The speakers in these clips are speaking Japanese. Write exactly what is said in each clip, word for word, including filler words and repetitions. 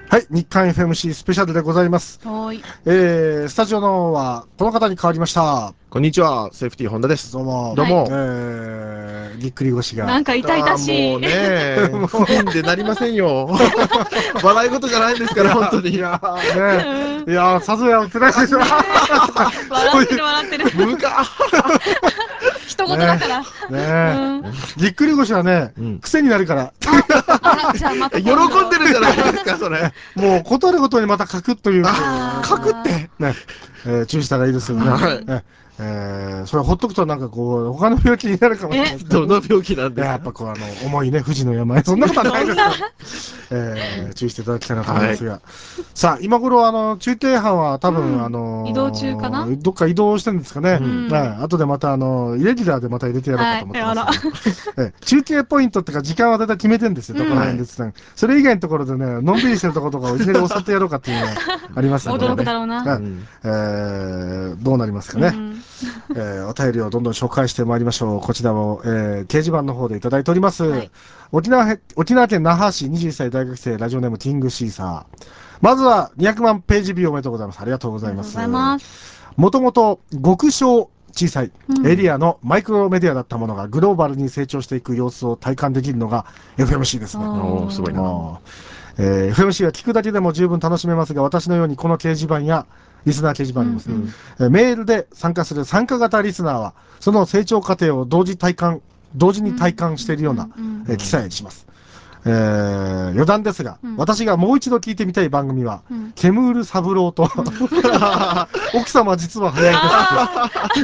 はい、日刊 エフエムシー スペシャルでございます。 はい。 えー、スタジオの方はこの方に変わりました。 こんにちは、セーフティー本田です。 どうも。 どうも。 えー、ぎっくり腰が。 なんか痛々しい。 もうね、不憫でなりませんよ。笑い事じゃないんですから、本当に。 いやーね、いやー、さぞやつらいですよ。 笑ってる笑ってる。 むか。 人事だから。 ねえ。ぎっくり腰はね、癖になるから。 あ、じゃあまた。 喜んでるじゃないですか、それ。 もう、ことあるごとにまた書くという。 書くって。 ね。えー、注意したらいいですよね。はい。えー、それほっとくとなんかこう、他の病気になるかもしれない。 どの病気なんですか？ やっぱこう、あの、重いね、不治の病。そんなことはないですよ。えー、注意していただきたいなと思いますが。さあ、今頃、あの、中継班は多分、あの、 移動中かな？ どっか移動してるんですかね。はい。後でまた、あの、イレギュラーでまた入れてやろうかと思ってます。中継ポイントっていうか、時間はだいたい決めてるんですよ、どこら辺でって。それ以外のところでね、のんびりしてるところとかをいきなり襲ってやろうかっていうのがありますので。 驚くだろうな。 えー、どうなりますかね。えー、お便りをどんどん紹介してまいりましょう。こちらを、えー、掲示板の方でいただいております。はい、沖縄、沖縄県那覇市にじゅっさい大学生、ラジオネームキングシーサー。まずはにひゃくまんページビューおめでとうございます。ありがとうございます。もともと極小小さいエリアのマイクロメディアだったものがグローバルに成長していく様子を体感できるのが エフエムシー ですね。 おー、すごいな。 えー、エフエムシー は聞くだけでも十分楽しめますが、私のようにこの掲示板やリスナー掲示板ありますね、うんうん、メールで参加する参加型リスナーはその成長過程を同時体感同時に体感しているような、うんうんうん、えー、記載します。えー、余談ですが、うん、私がもう一度聞いてみたい番組は、うん、ケムール三郎と、うん、奥様実は早いです。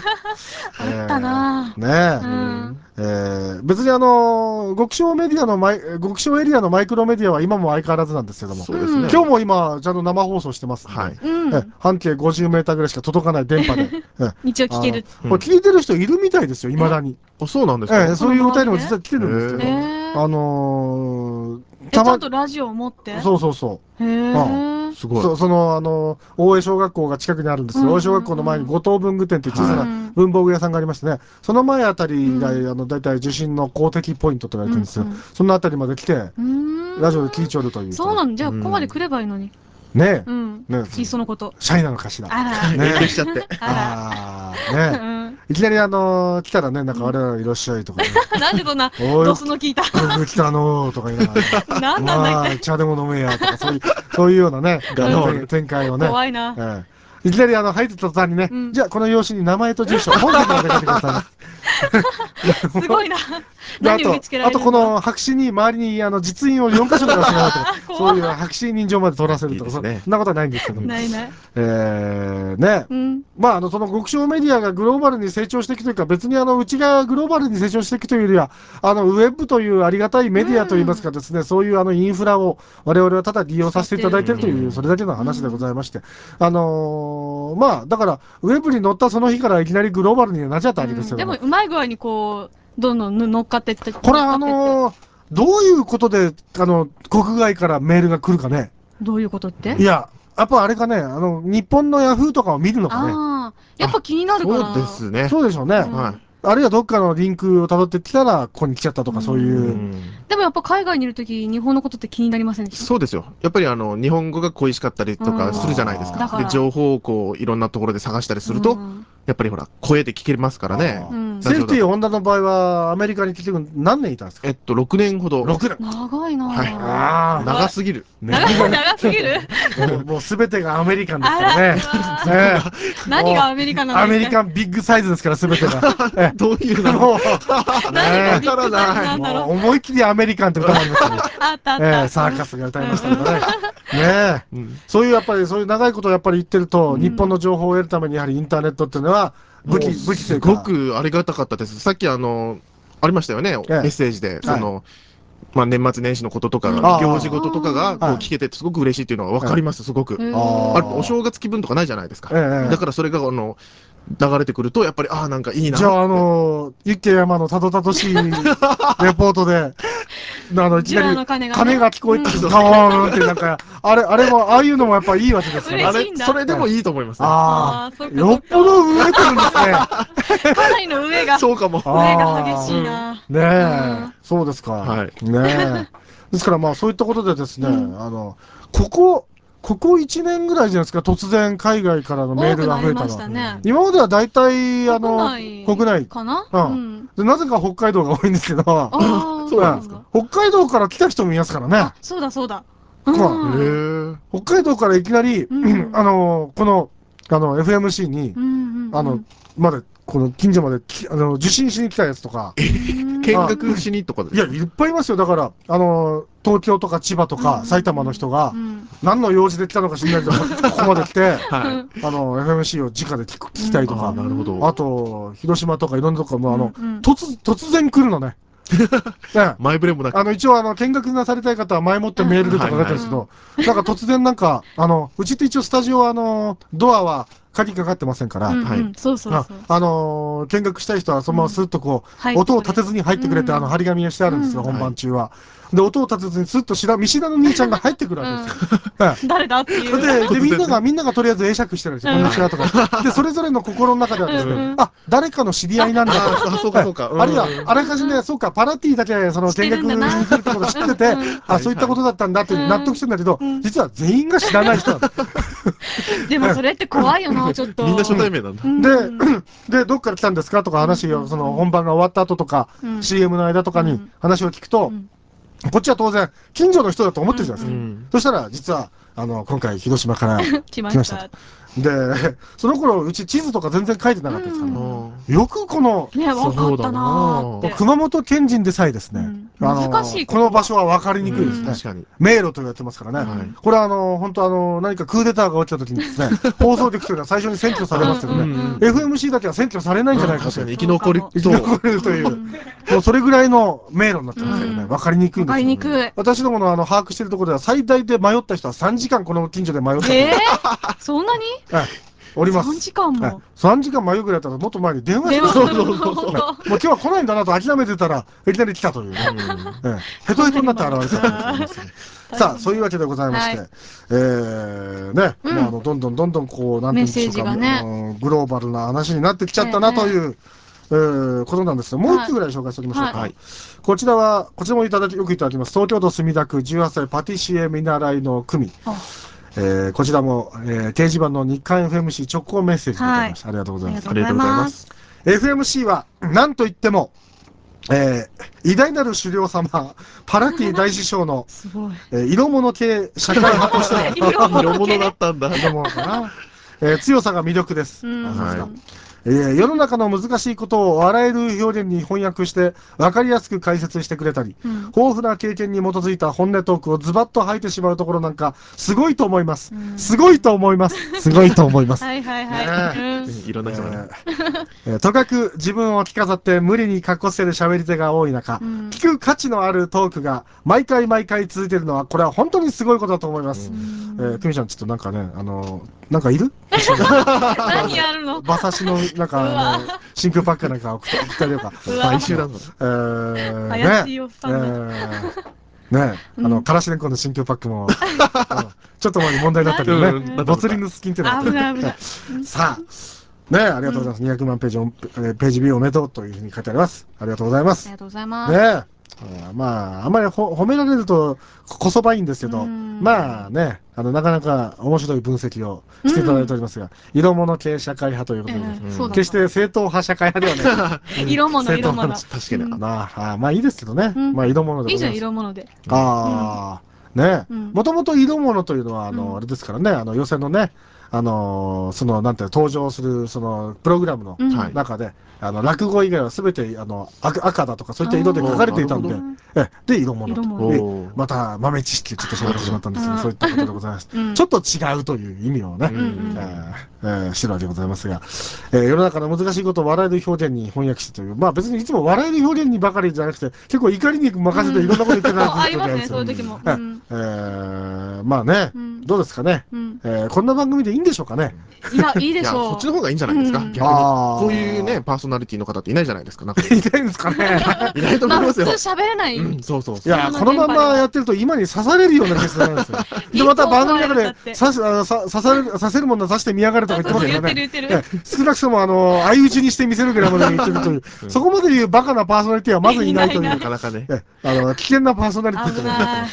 あったなぁ。ねえ。うんえー、別にあのー、極小メディアのマイ、極小エリアのマイクロメディアは今も相変わらずなんですけども、そうですね、今日も今、ちゃんと生放送してますんで、はい、え半径ごじゅうメーターぐらいしか届かない電波で、 一応聞ける。 これ聞いてる人いるみたいですよ、未だに。 あ、そうなんですか、 えー、そういうお便りも実は来てるんですけど、あのー、たま、ちゃんとラジオを持ってそうそうそう。 へー。 すごい。そ, その、あの、大江小学校が近くにあるんですよ。大江小学校の前に五島文具店っていう小さな文房具屋さんがありましてね、その前あたりが、あの、だいたい受信の公的ポイントと言われてるんですよ。そのあたりまで来て、ラジオで聞いちゃうという。 そうなんじゃあ、ここまで来ればいいのに。 ねえ。うん。ねいっそのこと。 シャイなのかしら。 あら。 ねしちゃって。 あら。ねいきなりあの、来たらね、なんか我々いらっしゃいとかね。 なんでそんな、ドスの聞いた。 よく来たのーとか言いながら。 なんなんだっけ。 茶でも飲めやとか、そういう、そういうようなね、展開をね。 怖いな。 いきなりあの、入ってた途端にね、じゃあこの用紙に名前と住所、本日まで書いてください。すごいな。何を見つけられるあとこの白紙に周りにあの実印をよん箇所とかしないとか、そういう白紙認証まで取らせるとか、そんなことはないんですけども。 ないない。 えー、ね。まああの、その極小メディアがグローバルに成長していくというか、別にあの、うちがグローバルに成長していくというよりは、あの、ウェブというありがたいメディアといいますかですね、そういうあの、インフラを我々はただ利用させていただいているという、それだけの話でございまして。あのー、まあ、だから、ウェブに乗ったその日からいきなりグローバルになっちゃったわけですよ。 でも、うまい具合にこう、どんどん乗っかっていって。 これあのー、どういうことで、あの、国外からメールが来るかね。 どういうことって？ いや、やっぱあれかね、あの、日本のヤフーとかを見るのかね。 ああ、やっぱ気になるから。 そうですね。 そうでしょうね。はい。あるいはどっかのリンクを辿ってきたら、ここに来ちゃったとか、そういう。 でもやっぱ海外にいるとき、日本のことって気になりませんでした？ そうですよ。やっぱりあの、日本語が恋しかったりとかするじゃないですか。で、情報をこう、いろんなところで探したりすると、やっぱりほら、声で聞けますからね。 セーフティーホンダの場合は、アメリカに来て何年いたんですか？ えっと、ろくねんほど。 ろくねん。 長いなはい。長すぎる。 長すぎるもうすべてがアメリカンですからね。 何がアメリカンなんですか？ アメリカンビッグサイズですから、すべてが。 どういうの？ 何がビッグサイズなんだろう。 思いっきりアメリカンって歌もありましたね。 あったあった。 サーカスが歌いましたけどね。ねえ。そういうやっぱり、そういう長いことをやっぱり言ってると、日本の情報を得るためにやはりインターネットっていうのは、武器、武器すごくありがたかったです。さっきあの、ありましたよね、メッセージで。その、まあ年末年始のこととか、行事事とかがこう聞けてすごく嬉しいっていうのは分かります、すごく。お正月気分とかないじゃないですか。だからそれがあの、流れてくると、やっぱり、ああ、なんかいいな。 じゃあ、あの、ユッケ山のたどたどしいレポートで、あの、いきなり、鐘が聞こえてきて、ガーンってなんか、あれ、あれも、ああいうのもやっぱいいわけですよ。 あれ、それでもいいと思いますね。 ああ、よっぽど上てるんですね。かなりの上が。 そうかも。 上が激しいな。 ねえ、そうですか。はい。ねえ。 ですからまあそういったことでですね、あの、ここ、ここいちねんぐらいじゃないですか、突然海外からのメールが増えたの。 ね、 今までは大体、あの、 国内かな、 うん、でなぜか北海道が多いんですけど、 ああ、そうなんですか。 北海道から来た人もいますからね。 あ、そうだそうだ。 北海道からいきなり、あの、この、あの、エフエムシー に、あの、まで、この近所まであの受診しに来たやつとか。 見学しにとかですか？いや、いっぱいいますよ。だから、あの、東京とか千葉とか埼玉の人が、何の用事で来たのか知らないけど、ここまで来て、あの、エフエムシー を直で聞きたいとか、あと、広島とかいろんなとこも、あの、突、突然来るのね。 前触れもなく。 あの、一応、あの、見学なさりたい方は前もってメールでとか書いてあるんですけど、なんか突然なんか、あの、うちって一応スタジオは、あの、ドアは、鍵かかってませんから、 そうそうそう。 あのー、見学したい人はそのままスッとこう、音を立てずに入ってくれて、あの、張り紙がしてあるんですよ、本番中は。で、音を立てずにスッと知ら、見知らぬ兄ちゃんが入ってくるわけですよ。 誰だっていう。 で、で、みんなが、みんながとりあえず会釈してるんですよ、こんにちはとか。で、それぞれの心の中ではですね、あ、誰かの知り合いなんだと。 あ、そうかそうか。 あるいは、あらかじめ、そうか、パラティーだけ、その、見学に来るってことを知ってて、あ、そういったことだったんだって納得してんだけど、実は全員が知らない人なんだ。 でもそれって怖いよな、ちょっと。 みんな初対面なんだ。 で、で、どっから来たんですかとか話を、その本番が終わった後とか、シーエム の間とかに話を聞くと、こっちは当然、近所の人だと思ってるじゃないですか。そしたら、実は、あの、今回、広島から来ました。で、その頃、うち地図とか全然書いてなかったですから、よくこの、 ね、わかったなーって。 熊本県人でさえですね、 難しいこの場所は分かりにくいですね。 確かに。 迷路と言われてますからね。これはあの、本当あの、何かクーデターが起きた時にですね、放送局というのは最初に占拠されますけどね、エフエムシー だけは占拠されないんじゃないかと。 生き残り、 生き残れるという、もうそれぐらいの迷路になってますよね。分かりにくいんですよ。 分かりにくい。 私どものあの、把握しているところでは最大で迷った人はさんじかんこの近所で迷った。 えー、そんなにおります。 さんじかんも。 さんじかん迷うぐらいだったらもっと前に電話します。もう今日は来ないんだなと諦めてたら、いきなり来たという。ヘトヘトになって現れたと思います。さあ、そういうわけでございまして、えー、ね、あの、どんどんどんどんこう、なんていうんでしょうか、グローバルな話になってきちゃったなという、えー、ことなんですが、もう一つぐらい紹介しておきましょうか。はい、こちらは、こちらもいただき、よくいただきます。東京都墨田区じゅうはっさいパティシエ見習いの組。えー、こちらも、えー、掲示板の日刊 エフエムシー 直行メッセージでございました。はい、ありがとうございます。 ありがとうございます。 エフエムシー は、なんといっても、えー、偉大なる狩猟様、パラティ大師匠の、えー、色物系社会派としての、 色物だったんだ。 色物かな。えー、強さが魅力です。えー、世の中の難しいことをあらゆる表現に翻訳して分かりやすく解説してくれたり、うん、豊富な経験に基づいた本音トークをズバッと吐いてしまうところなんかすごいと思います。うん、すごいと思います。すごいと思います。 はいはいはい。ね、 いろんな人がね。 えー、とかく自分を着飾って無理に格好つける喋り手が多い中、うん、聞く価値のあるトークが毎回毎回続いているのはこれは本当にすごいことだと思います。うん、えー、久美ちゃんちょっとなんかね、あのー、なんかいる？ 何やるの？ 馬刺しのなんかあの真空パックなんか送ったりとか。 買収だぞ。 えー、怪しいおっさんだ。 ねえ、あの、からしれんこんの真空パックも、ちょっと前に問題だったけどね、ボツリヌス菌ってのがあって。さあ、ねえ、ありがとうございます。にひゃくまんページ、ページビューおめでとうというふうに書いてあります。ありがとうございます。 ありがとうございます。 ねえ。まあ、あんまり褒められるとこそばいいんですけど、まあね、あの、なかなか面白い分析をしていただいておりますが、色物系社会派ということで、決して正統派社会派ではない。 色物、色物。 確かに。まあ、まあいいですけどね。まあ色物で。 いいじゃん、色物で。 ああ、ね。もともと色物というのは、あの、あれですからね、あの、予選のね、あのその、なんて、登場する、その、プログラムの中で、あの、落語以外はすべて、あの、赤だとか、そういった色で書かれていたんで、え、で、色物と。また、豆知識をちょっと喋ってしまったんですけど、そういったことでございます。ちょっと違うという意味をね、してるわけでございますが、世の中の難しいことを笑える表現に翻訳してという、まあ別にいつも笑える表現にばかりじゃなくて、結構怒りに任せていろんなこと言ってないありますね、そういう時も。 まあね、どうですかね。 えー、こんな番組でいいんでしょうかね。 いや、いいでしょう。 そっちの方がいいんじゃないですか、逆に。こういうね、パーソナリティの方っていないじゃないですか。なんかいないんですかね。 いないと思いますよ。 普通喋れない。 うん、そうそういや、このままやってると今に刺されるような気がするんですよ。で、また番組の中で刺す、あの、刺される、刺せるものは刺してみやがれとか言ってますよね。 言ってる言ってる。 少なくとも、あの、相打ちにしてみせるぐらいまで言ってるという、そこまで言うバカなパーソナリティはまずいないという。 なかなかね。 あの、危険なパーソナリティとなってます。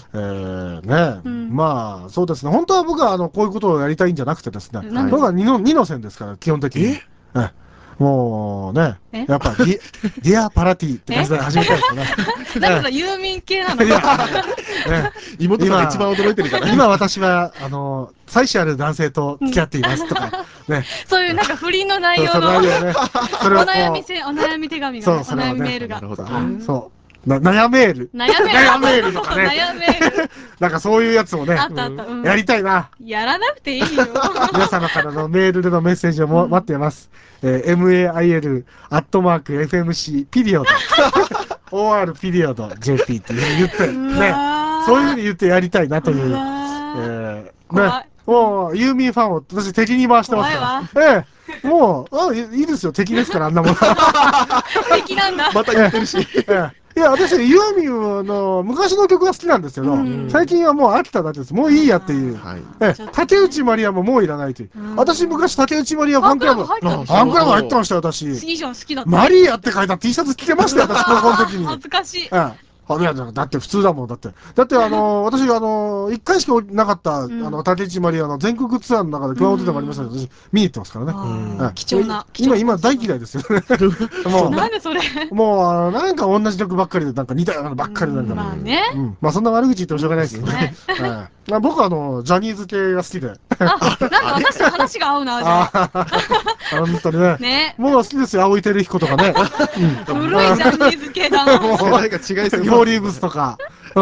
えー、ね、うん、まあ、そうですね。本当は僕は、あの、こういうことをやりたいんじゃなくてですね。僕は二の、二の線ですから、基本的に。ええもうね、やっぱディ、ディアパラティって感じで始めたいですよね。 なんかユーミン系なの。 妹さんが一番驚いてるから。 今私は、あの、妻子ある男性と付き合っていますとか、ね。 そういうなんか不倫の内容の。お悩みせ、お悩み手紙が、お悩みメールが。 そう。な、悩メール。 悩メール。 悩メールとかね。 悩メール。 なんかそういうやつをね。 あったあった。 やりたいな。 やらなくていいよ。 皆様からのメールでのメッセージをも待っています。えー、マイル、アットマーク、エフエムシー、ピリオド。オーアール ピリオド、ジェーピー って言って、ね。そういうふうに言ってやりたいなという。えー、ね。もう、ユーミンファンを私敵に回してますから。ええ。もう、あ、いいですよ。敵ですから、あんなもの。 敵なんだ。 また言ってるし。 いや、私、ユーミンの昔の曲が好きなんですけど、最近はもう飽きただけです。もういいやっていう。え、竹内まりやももういらないという。私、昔、竹内まりやファンクラブ、ファンクラブ入ってましたよ、私。 いいじゃん、好きだった。 マリアって書いた T シャツ着てましたよ、私、高校の時に。 恥ずかしい。 いや、だって普通だもん、だって。だって、あの、私、あの、一回しかなかった、あの、竹内まりやの全国ツアーの中で熊本でもありましたけど、私、見に行ってますからね。 貴重な。 今、今、大嫌いですよね。 もう、なんでそれもう、なんか同じ曲ばっかりで、なんか似たようなのばっかりなんか。 まあね。 まあ、そんな悪口言ってもしょうがないですよね。僕は、あの、ジャニーズ系が好きで。 あ、なんか私と話が合うな、じゃあ。 本当にね。 ね。 もう好きですよ、青井輝彦とかね。 古いジャニーズ系だな。 もう、世代が違いすぎる。フォーリーブスとか。うん。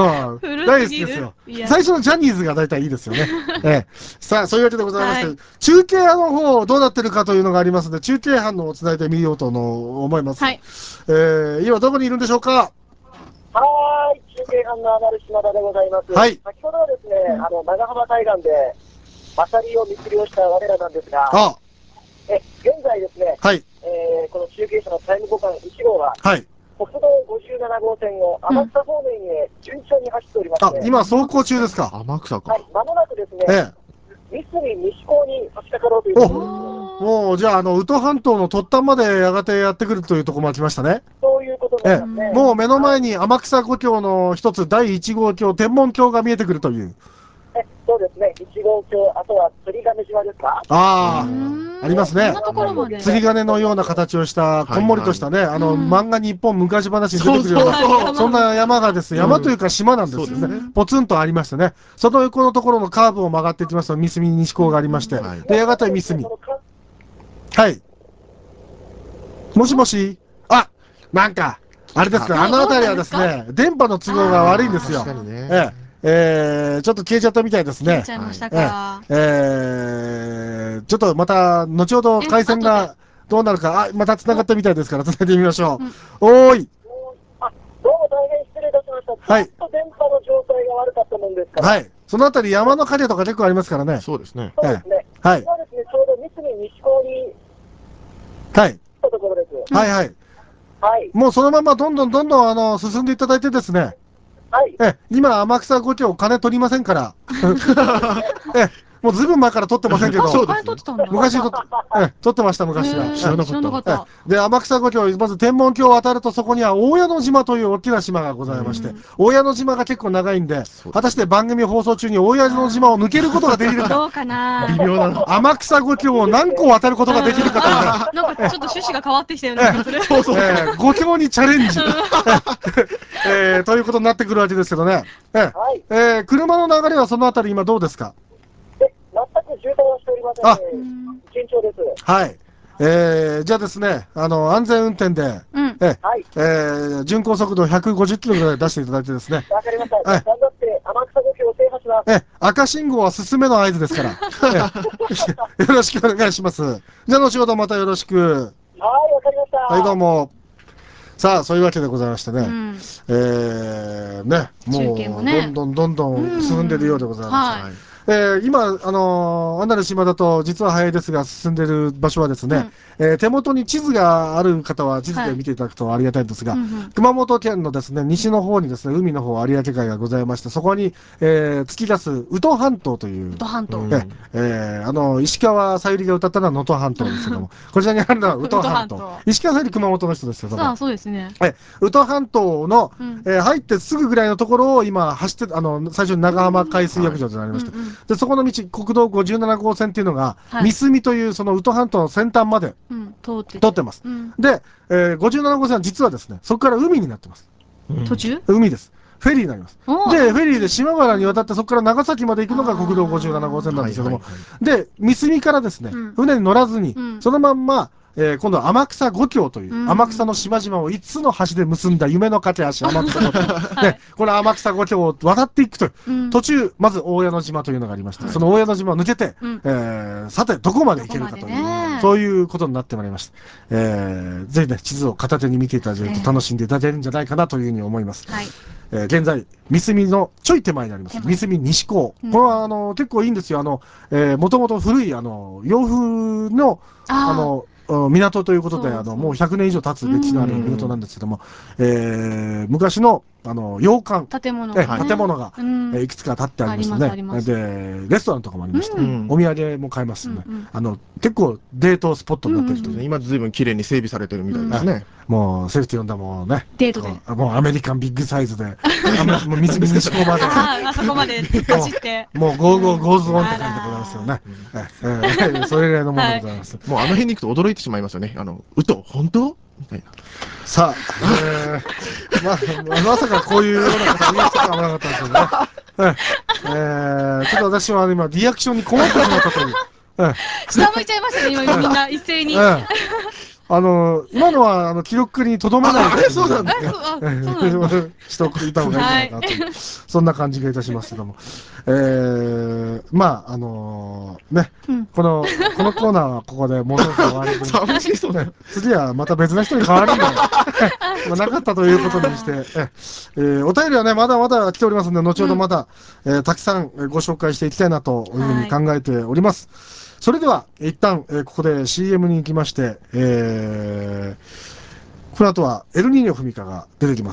大好きですよ。最初のジャニーズが大体いいですよね。ええ。さあ、そういうわけでございまして、中継班の方、どうなってるかというのがありますので、中継班のをつないでみようと思います。はい。えー、今どこにいるんでしょうか？ はーい、中継班のアナル島田でございます。はい。先ほどはですね、あの、長浜海岸で、マサリを密漁した我らなんですが、あえ、現在ですね、はい。えー、この中継車のタイム互換いち号は、はい。国道ごじゅうなな号線を天草方面へ順調に走っておりまして、 あ、今走行中ですか？ 天草か。 はい、まもなくですね、ええ、三隅西港に差し掛かろうというところです。 もう、じゃあ、あの、宇土半島の突端までやがてやってくるというところまで来ましたね。 そういうことなんですね。 もう目の前に天草五橋の一つ、だいいち号橋、天文橋が見えてくるという。 え、そうですね。いち号橋、あとは釣り鐘島ですか？ ああ、ありますね。釣り鐘のような形をした、こんもりとしたね、あの、漫画日本昔話に出てくるような、そんな山がです。山というか島なんですよね。ポツンとありましてね。その横のところのカーブを曲がっていきますと、三隅西港がありまして、で、やがて三隅。はい。もしもし、あ、なんか、あれですか、あの辺りはですね、電波の都合が悪いんですよ。ええ。えー、ちょっと消えちゃったみたいですね。 消えちゃいましたか。 えー、ちょっとまた、後ほど回線がどうなるか、あ、また繋がったみたいですから、繋いでみましょう。おーい。 あ、どうも大変失礼いたしました。はい。ちょっと電波の状態が悪かったもんですから。 はい。そのあたり山の影とか結構ありますからね。 そうですね。 そうですね。はい。今ですね、ちょうど三隅西港に、はい。来たところです。 はいはい。はい。もうそのままどんどんどんどん、あの、進んでいただいてですね。はい。え、今、天草五橋、金取りませんから。え、もうずいぶん前から取ってませんけど。 そうですね。 昔取って、え、取ってました、昔は。 知らなかった。 で、天草五橋、まず天文橋を渡ると、そこには大矢野島という大きな島がございまして、大矢野島が結構長いんで、果たして番組放送中に大矢野島を抜けることができるか。 どうかな。 微妙な。天草五橋を何個渡ることができるかという。 なんかちょっと趣旨が変わってきたよね。 そうそう。五橋にチャレンジ。えー、ということになってくるわけですけどね。えー、はい、えー、車の流れはそのあたり今どうですか？ え、全く渋滞はしておりません。あ、順調です。 はい。えー、じゃあですね、あの、安全運転で、うん、え、はい、えー、巡航速度ひゃくごじゅっキロぐらい出していただいてですね。 わかりました。頑張って、天草五橋を制覇します。 え、赤信号は進めの合図ですから。よろしくお願いします。じゃあ、後ほどまたよろしく。はい、わかりました。 はい、どうも。さあ、そういうわけでございましてね。うん、えー、ね、もう、ね、どんどんどんどん進んでいるようでございます。はい、 えー、今、あのー、アナル島田と実は早いですが進んでいる場所はですね、うん、えー、手元に地図がある方は地図で見ていただくとありがたいんですが、はい、うんうん、熊本県のですね、西の方にですね、海の方有明海がございまして、そこに、えー、突き出す宇土半島という、宇土半島、 ええー、あの、石川さゆりが歌ったのは能登半島ですけども、こちらにあるのは宇土半島。石川さゆり熊本の人ですけども。 ああ、そうですね。 え、宇土半島の、うん、えー、入ってすぐぐらいのところを今走って、あの、最初に長浜海水浴場となりました。うんうん、で、そこの道、国道ごじゅうななごうせんっていうのが、はい、三隅というその宇土半島の先端まで、うん、通って通ってます。うん、で、えー、ごじゅうななごうせんは実はですね、そこから海になってます。 途中？ 海です。フェリーになります。で、フェリーで島原に渡って、そこから長崎まで行くのが国道ごじゅうななごうせんなんですけども、で、三隅からですね、うん、船に乗らずに、うん、そのまんま、えー、今度は天草五峡という、うん、天草の島々をいつつの橋で結んだ夢の架け橋、天草五峡。はい、で、この天草五峡を渡っていくという、うん、途中、まず大矢野島というのがありまして、はい、その大矢野島を抜けて、うん、えー、さて、どこまで行けるかという、ね、そういうことになってまいりました。えー、ぜひね、地図を片手に見ていただけると楽しんでいただけるんじゃないかなというふうに思います。はい、えー、現在、三隅のちょい手前にあります。三隅西港。うん、これは、あの、結構いいんですよ。あの、えー、もともと古い、あの、洋風の、あの、港ということで、あの、もうひゃくねん以上経つ歴史のある港なんですけども、えー、昔の、あの、洋館。 建物が、 ね、建物が、うん、えー、いくつか建ってありましてね。で、レストランとかもありまして、うん、お土産も買えますしね。うんうん、あの、結構デートスポットになってると、うんうん、 今ずいぶん綺麗に整備されてるみたいですね。 うん、もう、セーフティー呼んだもんね。 デートで。 もうアメリカンビッグサイズで、もう三菱西港まで。 ああ、そこまで走って。 もう、ゴーゴーゴーズオンって書いてございますよね。えー、それぐらいのものでございます。 もうあの辺に行くと驚いてしまいますよね。あの、うと、本当みたいな。 さあ、えー、まあ、まさかこういうようなことを言いそうとは思わなかったんですけどね。えー、ちょっと私は今、リアクションに困ってしまったという。 下向いちゃいましたね、今みんな一斉に。 あの、今のは、あの、記録にとどめない。 あれそうなんだ。 しておいた方がいいんじゃないかなと。そんな感じがいたしますけども。えー、まあ、あのね、この、このコーナーはここでもうそろそろ終わりで。次はまた別な人に変わるんで、まあなかったということにして、えー、お便りはね、まだまだ来ておりますので、後ほどまた、えー、たくさんご紹介していきたいなというふうに考えております。それでは、一旦、えー、ここで シーエム に行きまして、えー、この後はエルニーニョフミカが出てきます。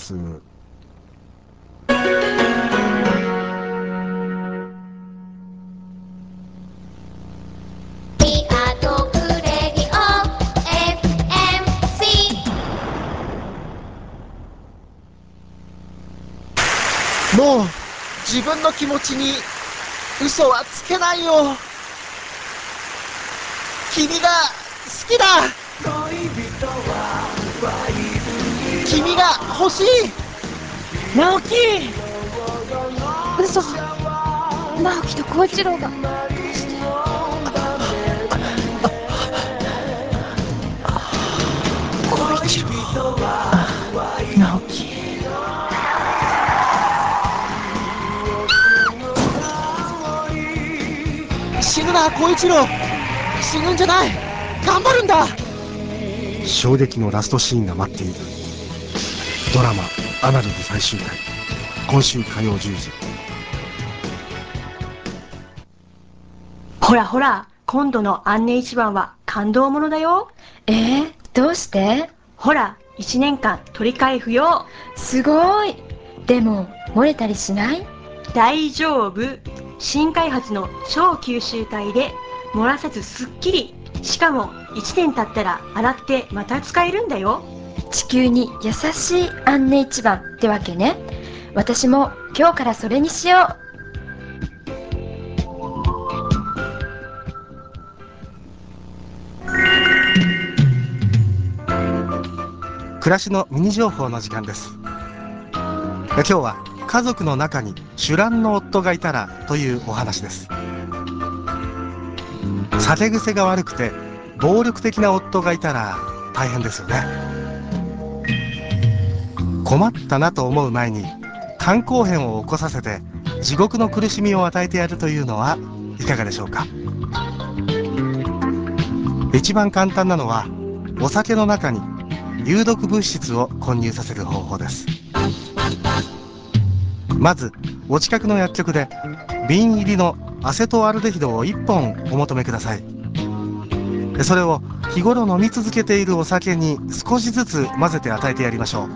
もう自分の気持ちに嘘はつけないよ。君が好きだ。君が欲しい。 直樹、嘘。直樹と光一郎がどうして。 光一郎、直樹。死ぬな、光一郎。死ぬんじゃない。頑張るんだ。 衝撃のラストシーンが待っている。ドラマ「アナルズ」最終回、今週火曜じゅうじ。 ほらほら、今度のアンネ一番は感動ものだよ。 えー、どうして？ ほら、いちねんかん取り替え不要。 すごい。でも漏れたりしない？ 大丈夫。新開発の超吸収体で漏らさずすっきり。しかもいちねん経ったら洗ってまた使えるんだよ。 地球に優しいアンネ一番ってわけね。私も今日からそれにしよう。 暮らしのミニ情報の時間です。今日は家族の中に酒乱の夫がいたらというお話です。酒癖が悪くて暴力的な夫がいたら大変ですよね。困ったなと思う前に肝硬変を起こさせて地獄の苦しみを与えてやるというのはいかがでしょうか。一番簡単なのはお酒の中に有毒物質を混入させる方法です。まずお近くの薬局で瓶入りのアセトアルデヒドをいっぽんお求めください。それを日頃飲み続けているお酒に少しずつ混ぜて与えてやりましょ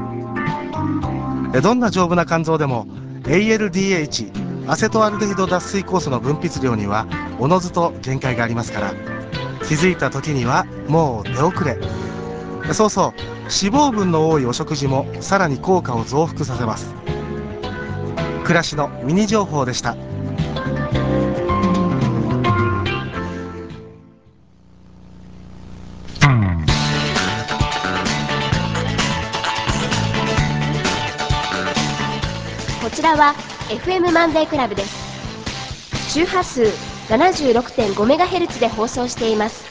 う。どんな丈夫な肝臓でも エーエルディーエイチ アセトアルデヒド脱水酵素の分泌量にはおのずと限界がありますから、気づいた時にはもう出遅れ。そうそう、脂肪分の多いお食事もさらに効果を増幅させます。暮らしのミニ情報でした。 こちらは エフエム マンデークラブです。周波数 ななじゅうろくてんごメガヘルツ で放送しています。